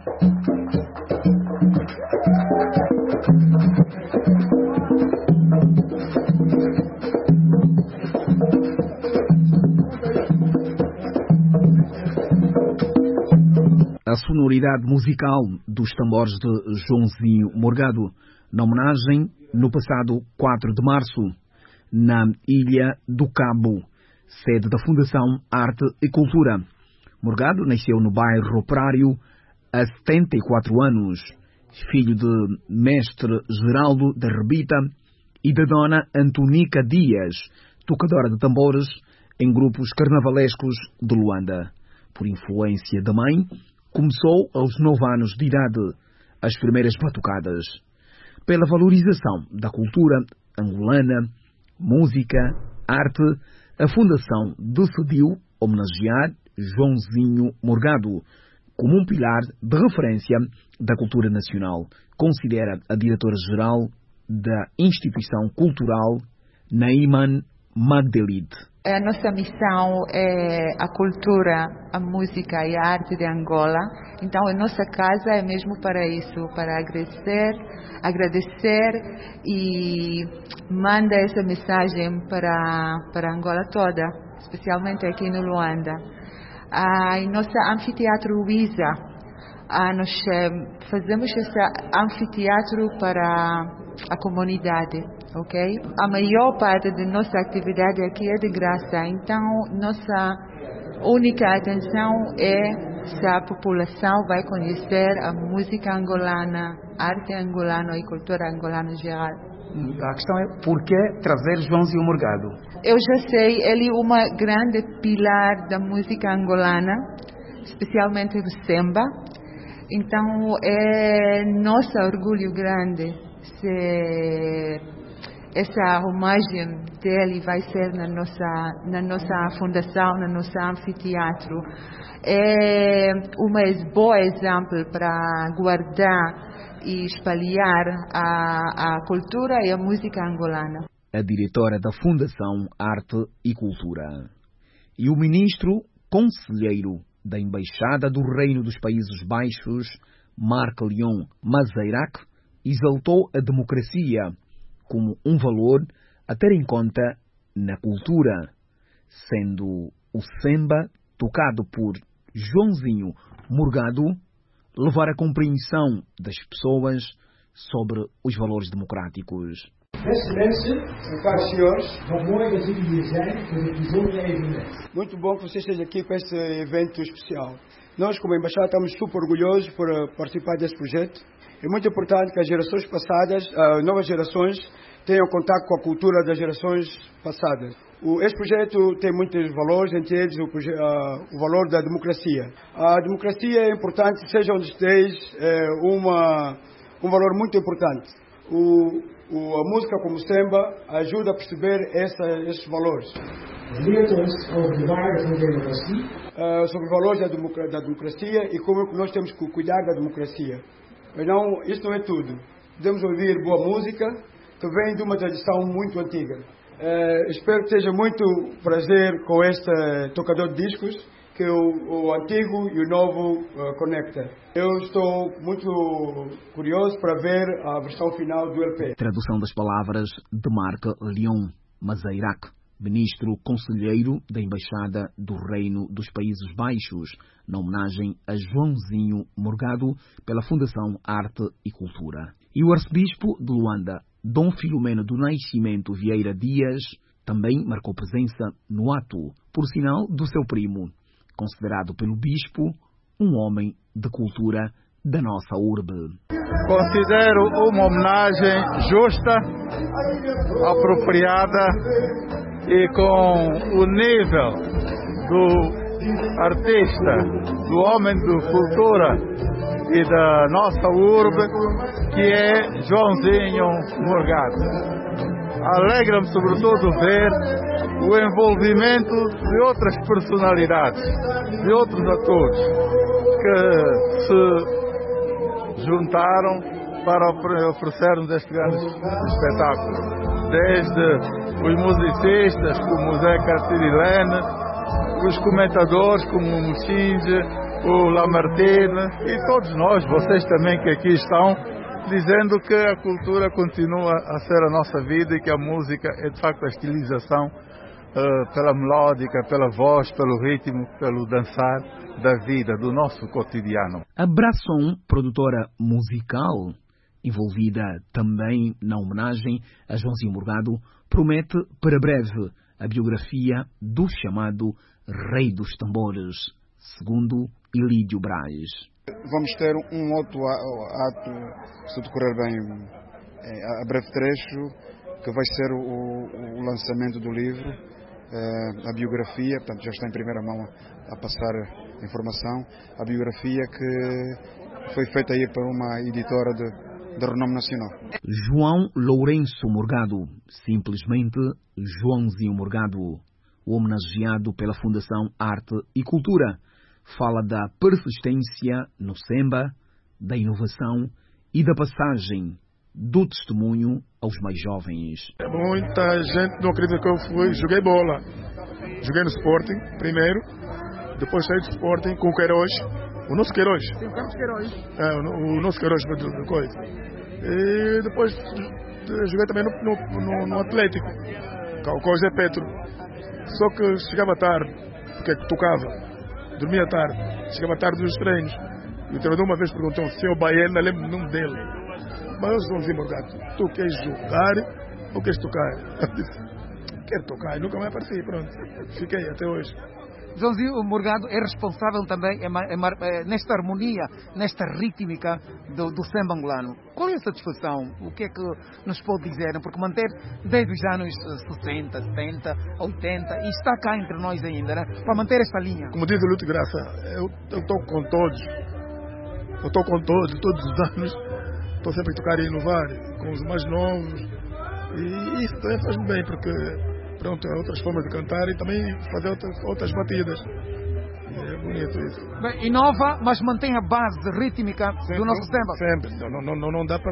A sonoridade musical dos tambores de Joãozinho Morgado, na homenagem no passado 4 de março, na Ilha do Cabo, sede da Fundação Arte e Cultura. Morgado nasceu no bairro Operário há 74 anos, filho de mestre Geraldo da Rebita e da dona Antonica Dias, tocadora de tambores em grupos carnavalescos de Luanda. Por influência da mãe, começou aos 9 anos de idade as primeiras batucadas. Pela valorização da cultura angolana, música, arte, a Fundação decidiu homenagear Joãozinho Morgado como um pilar de referência da cultura nacional, considera a diretora-geral da instituição cultural, Naiman Magdelide. A nossa missão é a cultura, a música e a arte de Angola. Então, a nossa casa é mesmo para isso, para agradecer e manda essa mensagem para Angola toda, especialmente aqui no Luanda. Em nosso anfiteatro Luísa, nós fazemos esse anfiteatro para a comunidade, ok? A maior parte da nossa atividade aqui é de graça, então nossa única atenção é se a população vai conhecer a música angolana, a arte angolana e cultura angolana em geral. A questão é por que trazer Joãozinho Morgado? Eu já sei, ele é uma grande pilar da música angolana, especialmente do samba. Então é nosso orgulho grande se essa homenagem dele vai ser na nossa fundação, no nosso anfiteatro. É um bom exemplo para guardar e espalhar a cultura e a música angolana. A diretora da Fundação Arte e Cultura. E o ministro conselheiro da Embaixada do Reino dos Países Baixos, Marc Leon Mazeirac, exaltou a democracia como um valor a ter em conta na cultura, sendo o samba, tocado por Joãozinho Morgado, levar a compreensão das pessoas sobre os valores democráticos. Excelência, caros senhores, muito bom que você esteja aqui para este evento especial. Nós, como Embaixada, estamos super orgulhosos por participar deste projeto. É muito importante que as gerações passadas, novas gerações, tenham contato com a cultura das gerações passadas. Este projeto tem muitos valores, entre eles o valor da democracia. A democracia é importante, seja onde esteja, um valor muito importante. A música como samba ajuda a perceber esses valores. Sobre os valores da democracia e como nós temos que cuidar da democracia. Mas não, isso não é tudo. Podemos ouvir boa música, que vem de uma tradição muito antiga. Espero que seja muito prazer com este tocador de discos, que o antigo e o novo conecta. Eu estou muito curioso para ver a versão final do LP. Tradução das palavras de Marc Leon Mazeirac, ministro conselheiro da Embaixada do Reino dos Países Baixos, na homenagem a Joãozinho Morgado pela Fundação Arte e Cultura. E o arcebispo de Luanda, Dom Filomeno do Nascimento Vieira Dias, também marcou presença no ato, por sinal do seu primo, considerado pelo bispo um homem de cultura da nossa urbe. Considero uma homenagem justa, apropriada e com o nível do artista, do homem de cultura e da nossa urbe, que é Joãozinho Morgado. Alegra-me sobretudo ver o envolvimento de outras personalidades, de outros atores que se juntaram para oferecer-nos este grande espetáculo. Desde os musicistas como Zé Catilene, os comentadores como o Muxinge, o Lamartine e todos nós, vocês também que aqui estão, dizendo que a cultura continua a ser a nossa vida e que a música é de facto a estilização pela melódica, pela voz, pelo ritmo, pelo dançar da vida, do nosso cotidiano. A Brasson, produtora musical, envolvida também na homenagem a Joãozinho Morgado, promete para breve a biografia do chamado Rei dos Tambores, segundo Ilídio Braz. Vamos ter um outro ato, se decorrer bem, a breve trecho, que vai ser o lançamento do livro, a biografia, portanto já está em primeira mão a passar a informação, a biografia que foi feita aí por uma editora de renome nacional. João Lourenço Morgado, simplesmente Joãozinho Morgado, homenageado pela Fundação Arte e Cultura, fala da persistência no samba, da inovação e da passagem do testemunho aos mais jovens. Muita gente não acredita que eu joguei bola. Joguei no Sporting primeiro, depois saí do Sporting com o Queiroz, o nosso Queiroz. Tem o Carlos Queiroz. O nosso Queiroz de coisa. E depois joguei também no Atlético, com o Zé Petro. Só que chegava tarde, porque tocava, dormia tarde, chegava tarde nos treinos. E o treinador uma vez perguntou se eu baiano, lembro o nome dele. Mas Joãozinho Morgado, tu queres jogar ou queres tocar? Eu disse, quero tocar, e nunca mais apareci, pronto. Fiquei até hoje. Joãozinho Morgado é responsável também nesta harmonia, nesta rítmica do samba angolano. Qual é a satisfação? O que é que nos pode dizer? Porque manter desde os anos 60, 70, 80, e está cá entre nós ainda, né? Para manter esta linha. Como diz o Lúcio Graça, eu estou com todos. Eu estou com todos os anos. Estou sempre a tocar e inovar com os mais novos. E isso também faz-me bem, porque pronto, há outras formas de cantar e também fazer outras batidas. E é bonito isso. Bem, inova, mas mantém a base rítmica do nosso samba. Sempre. Não dá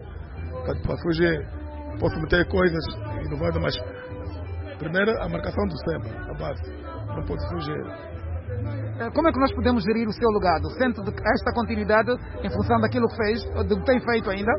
para fugir. Posso meter coisas inovadas, mas primeiro a marcação do samba, a base. Não pode fugir. Como é que nós podemos gerir o seu legado? Sente esta continuidade em função daquilo que fez, do que tem feito ainda?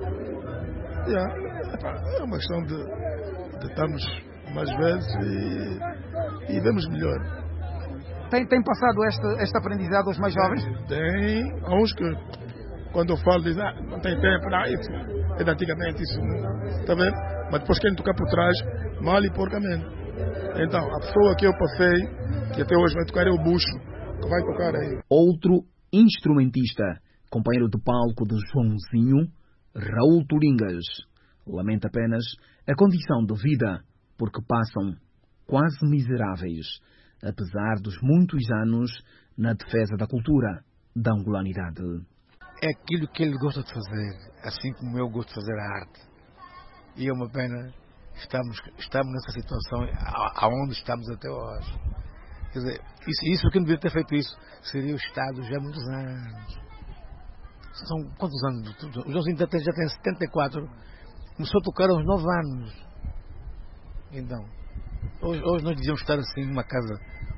É uma questão de estarmos mais vezes e vemos melhor. Tem passado este aprendizado aos mais jovens? Tem. Há uns que, quando eu falo, dizem, não tem tempo, isso é de antigamente, isso não. Está vendo? Mas depois querem tocar por trás, mal e porcamente. Então, a pessoa que eu passei, que até hoje vai tocar, é o Bucho, que vai tocar aí. Outro instrumentista, companheiro de palco de Joãozinho, Raul Turingas, lamenta apenas a condição de vida, porque passam quase miseráveis, apesar dos muitos anos na defesa da cultura, da angolanidade. É aquilo que ele gosta de fazer, assim como eu gosto de fazer a arte. E é uma pena estamos nessa situação aonde estamos até hoje. Quer dizer, isso que não devia ter feito isso seria o Estado já há muitos anos. São quantos anos? O Joãozinho já tem 74, começou a tocar aos 9 anos. Então, hoje nós devíamos estar assim numa casa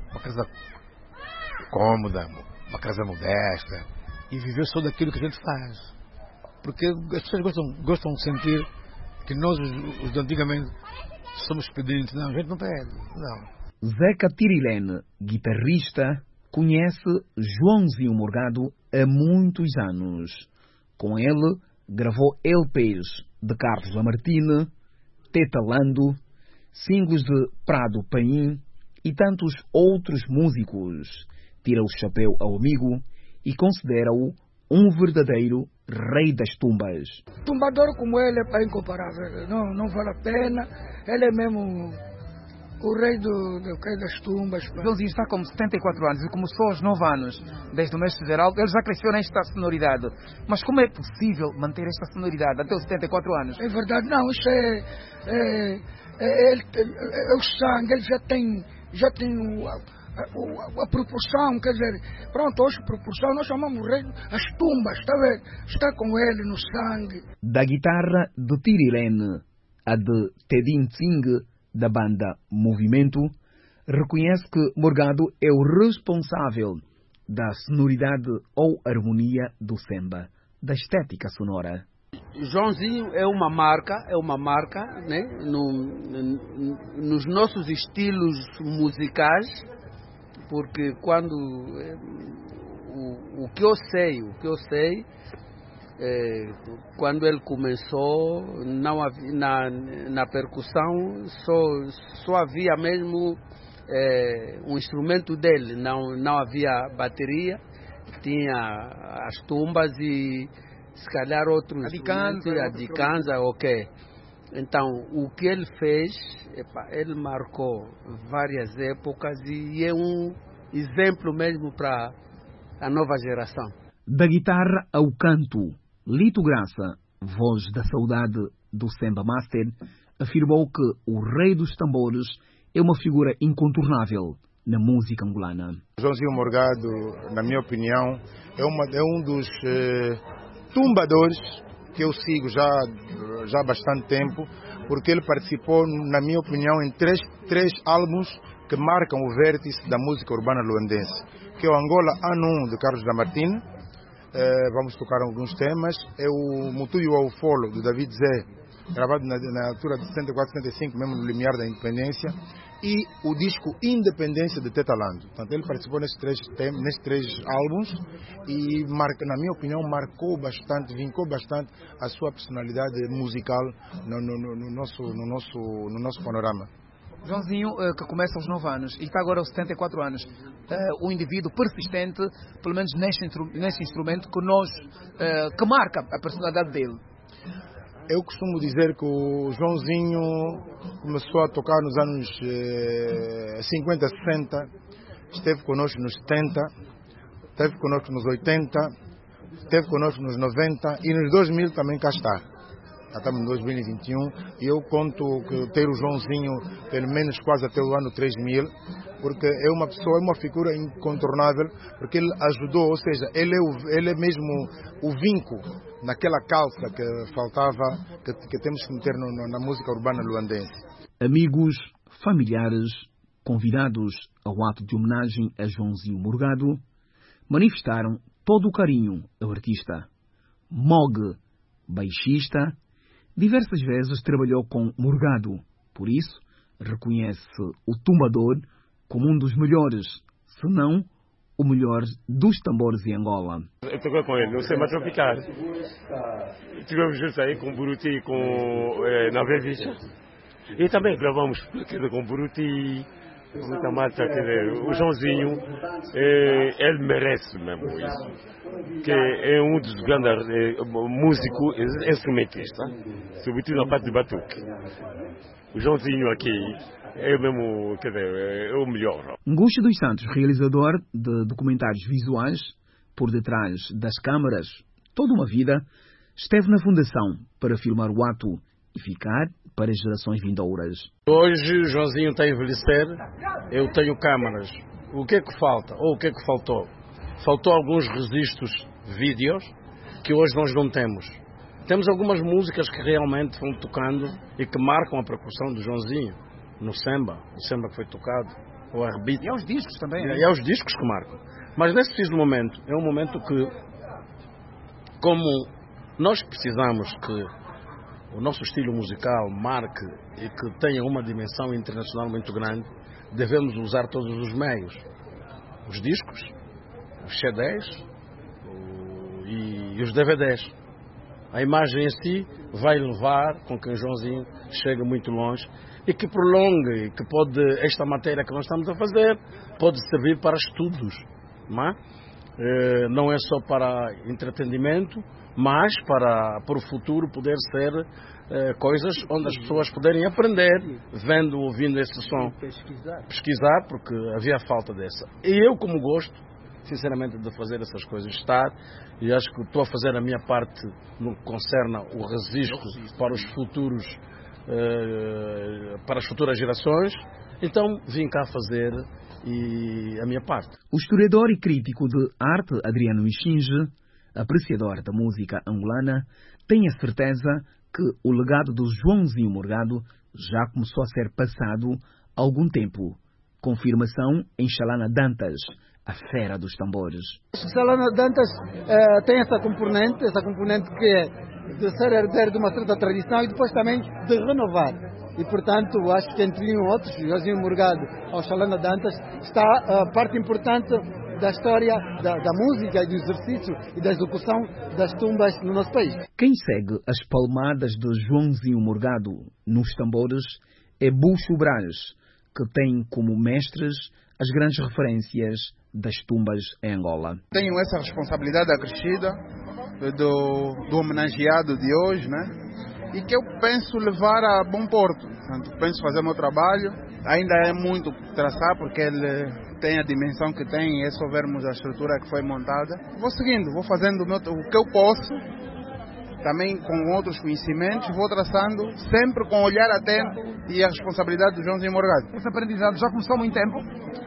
cômoda, uma casa modesta, e viver só daquilo que a gente faz. Porque as pessoas gostam de sentir que nós, os de antigamente, somos pedintes. Não, a gente não pede, não. Zeca Tirilene, guitarrista, conhece Joãozinho Morgado há muitos anos. Com ele, gravou LPs de Carlos Lamartine, Teta Lando, singles de Prado Paim e tantos outros músicos. Tira o chapéu ao amigo e considera-o um verdadeiro rei das tumbas. Tumbador como ele é para incomparável, não vale a pena. Ele é mesmo o rei das tumbas. Joãozinho está com 74 anos e começou aos 9 anos, desde o mestre Geraldo. Ele já cresceu nesta sonoridade. Mas como é possível manter esta sonoridade até os 74 anos? É verdade, não, isso é o sangue, ele já tem a proporção, quer dizer, pronto, hoje proporção, nós chamamos o rei as tumbas, está vendo? Está com ele no sangue. Da guitarra de Tirilene, a de Tedin Tsing, da banda Movimento, reconhece que Morgado é o responsável da sonoridade ou harmonia do samba, da estética sonora. Joãozinho é uma marca, né? Nos nossos estilos musicais, porque quando o que eu sei, quando ele começou, não havia, na percussão só havia mesmo um instrumento dele, não havia bateria, tinha as tumbas e se calhar outros a dicanza, ok. Então, o que ele fez, ele marcou várias épocas e é um exemplo mesmo para a nova geração. Da guitarra ao canto, Lito Graça, voz da saudade do Samba Master, afirmou que o rei dos tambores é uma figura incontornável na música angolana. Joãozinho Morgado, na minha opinião, é um dos tumbadores que eu sigo já há bastante tempo, porque ele participou, na minha opinião, em três álbuns que marcam o vértice da música urbana luandense, que é o Angola Ano 1 de Carlos Lamartine. Vamos tocar alguns temas. É o Mutuio ao Folo do David Zé, gravado na altura de 74, 75, mesmo no limiar da independência, e o disco Independência de Tetalando. Portanto, ele participou nesses três álbuns e, na minha opinião, vincou bastante a sua personalidade musical no nosso panorama. Joãozinho, que começa aos 9 anos e está agora aos 74 anos, um indivíduo persistente, pelo menos neste instrumento, que marca a personalidade dele. Eu costumo dizer que o Joãozinho começou a tocar nos anos 50, 60, esteve connosco nos 70, esteve connosco nos 80, esteve connosco nos 90 e nos 2000 também cá está. Já estamos em 2021 e eu conto que ter o Joãozinho pelo menos quase até o ano 3000, porque é uma figura incontornável, porque ele ajudou, ou seja, ele é mesmo o vinco naquela calça que faltava, que temos que meter na música urbana luandense. Amigos, familiares, convidados ao ato de homenagem a Joãozinho Morgado, manifestaram todo o carinho ao artista. Mog, baixista, diversas vezes trabalhou com Morgado, por isso reconhece o tumbador como um dos melhores, se não o melhor dos tambores em Angola. Eu toquei com ele, não sei mais tropical. Estivemos juntos aí com o Buruti e com Nave Vicha. E também gravamos com o Buruti, com muita malta. O Joãozinho, ele merece mesmo isso. Que é um dos grandes músicos, instrumentistas, sobretudo na parte de batuque. O Joãozinho aqui é mesmo, é o melhor. Nguxa dos Santos, realizador de documentários visuais, por detrás das câmaras, toda uma vida, esteve na fundação para filmar o ato e ficar para as gerações vindouras. Hoje o Joãozinho está a envelhecer, eu tenho câmaras. O que é que falta? Ou o que é que faltou? Faltou alguns registros vídeos que hoje nós não temos. Temos algumas músicas que realmente vão tocando e que marcam a percussão do Joãozinho no samba, o samba que foi tocado, ou a rebite. E aos discos também. E aos discos que marcam. Mas nesse preciso momento, é um momento que, como nós precisamos que o nosso estilo musical marque e que tenha uma dimensão internacional muito grande, devemos usar todos os meios. Os discos, os CDs e os DVDs. A imagem em si vai levar com que o Joãozinho chegue muito longe e que prolongue, que esta matéria que nós estamos a fazer pode servir para estudos, não é? Não é só para entretenimento, mas para o futuro poder ser coisas onde as pessoas poderem aprender, vendo, ouvindo esse som. Pesquisar, porque havia falta dessa. E eu, como gosto, sinceramente, de fazer essas coisas, e acho que estou a fazer a minha parte no que concerne o registro para os futuros, para as futuras gerações, então vim cá fazer a minha parte. O historiador e crítico de arte Adriano Michinge, apreciador da música angolana, tem a certeza que o legado do Joãozinho Morgado já começou a ser passado há algum tempo. Confirmação em Xalana Dantas, a fera dos tambores. Chalana Dantas tem essa componente que é de ser herdeiro de uma certa tradição e depois também de renovar. E, portanto, acho que entre outros, Joãozinho Morgado ao Chalana Dantas, está a parte importante da história da música e do exercício e da execução das tumbas no nosso país. Quem segue as palmadas de Joãozinho Morgado nos tambores é Bucho Braz, que tem como mestres as grandes referências das tumbas em Angola. Tenho essa responsabilidade acrescida do homenageado de hoje, né? E que eu penso levar a bom porto. Portanto, penso fazer o meu trabalho. Ainda é muito traçar, porque ele tem a dimensão que tem, e é só vermos a estrutura que foi montada. Vou seguindo, vou fazendo o que eu posso, também com outros conhecimentos, vou traçando, sempre com um olhar atento e a responsabilidade do Joãozinho Morgado. Esse aprendizado já começou há muito tempo?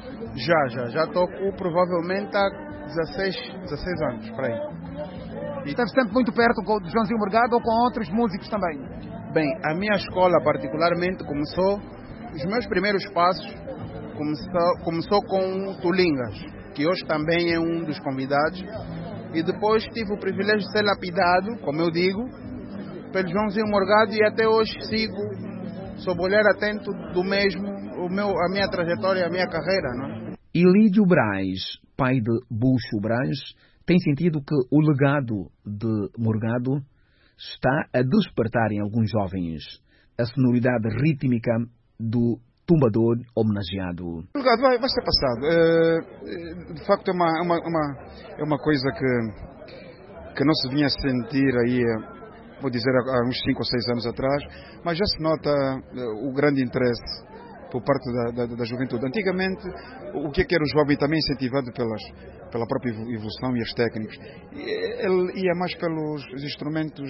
Já toco provavelmente há 16 anos, por aí. Esteve sempre muito perto do Joãozinho Morgado ou com outros músicos também? Bem, a minha escola particularmente começou, os meus primeiros passos começou com o Tulingas, que hoje também é um dos convidados, e depois tive o privilégio de ser lapidado, como eu digo, pelo Joãozinho Morgado, e até hoje sigo sob o olhar atento do mesmo, a minha trajetória, a minha carreira, não? Ilídio Braz, pai de Bucho Braz, tem sentido que o legado de Morgado está a despertar em alguns jovens a sonoridade rítmica do tumbador homenageado. O legado vai ser passado. De facto é uma coisa que não se vinha a sentir aí, vou dizer, há uns 5 ou 6 anos atrás, mas já se nota o grande interesse por parte da juventude. Antigamente, o que era o jovem também incentivado pela própria evolução e as técnicas. Ele ia mais pelos instrumentos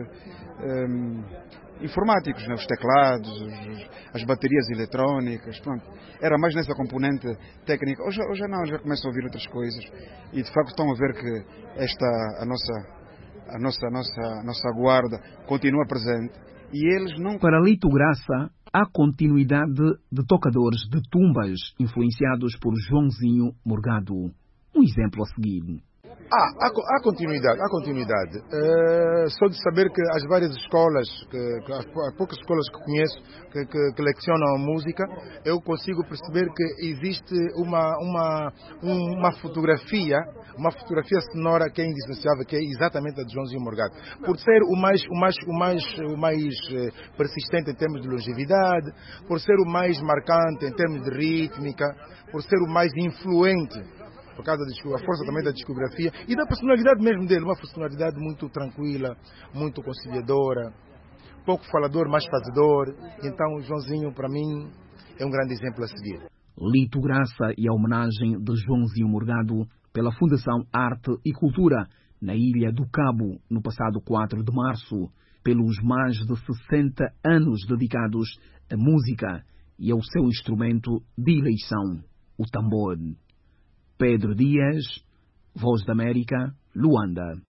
informáticos, né? Os teclados, as baterias eletrónicas, pronto. Era mais nessa componente técnica. Hoje não, já começam a ouvir outras coisas e de facto estão a ver que a nossa guarda continua presente e eles não... Para Lito Graça, há continuidade de tocadores de tumbas influenciados por Joãozinho Morgado. Um exemplo a seguir. Há continuidade. Só de saber que as várias escolas, as poucas escolas que conheço que lecionam a música, eu consigo perceber que existe uma fotografia sonora que é indissociável, que é exatamente a de Joãozinho Morgado. Por ser o mais persistente em termos de longevidade, por ser o mais marcante em termos de rítmica, por ser o mais influente, por causa da força também da discografia e da personalidade mesmo dele, uma personalidade muito tranquila, muito conciliadora, pouco falador, mais fazedor. Então o Joãozinho, para mim, é um grande exemplo a seguir. Lito Graça e a homenagem de Joãozinho Morgado pela Fundação Arte e Cultura na Ilha do Cabo, no passado 4 de março, pelos mais de 60 anos dedicados à música e ao seu instrumento de eleição, o tambor. Pedro Dias, Voz da América, Luanda.